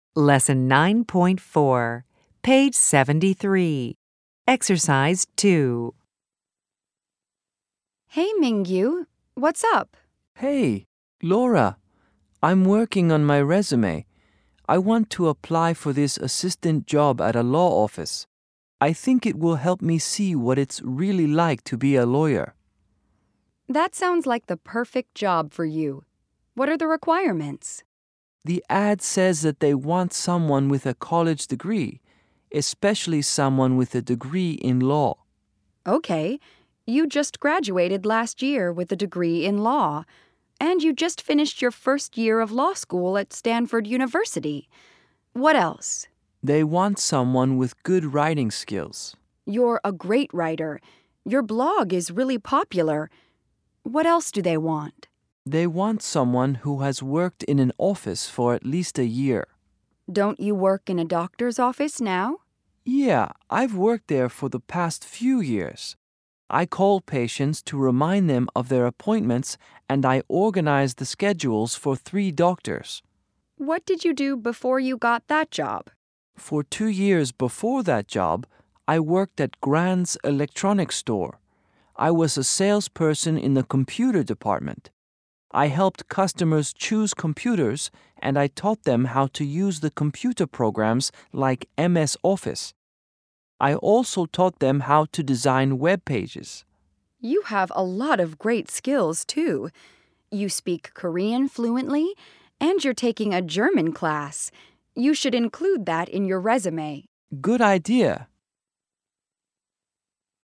Lesson 9.4, page 73. Exercise 2. Hey, Mingyu. What's up? Hey, Laura, I'm working on my resume. I want to apply for this assistant job at a law office. I think it will help me see what it's really like to be a lawyer. That sounds like the perfect job for you. What are the requirements? The ad says that they want someone with a college degree, especially someone with a degree in law. Okay, you just graduated last year with a degree in law, and you just finished your first year of law school at Stanford University. What else? They want someone with good writing skills. You're a great writer. Your blog is really popular. What else do they want? They want someone who has worked in an office for at least a year. Don't you work in a doctor's office now? Yeah, I've worked there for the past few years. I call patients to remind them of their appointments, and I organize the schedules for 3 doctors. What did you do before you got that job? For 2 years before that job, I worked at Grand's electronics store. I was a salesperson in the computer department. I helped customers choose computers, and I taught them how to use the computer programs like MS Office. I also taught them how to design web pages. You have a lot of great skills, too. You speak Korean fluently, and you're taking a German class. You should include that in your resume. Good idea.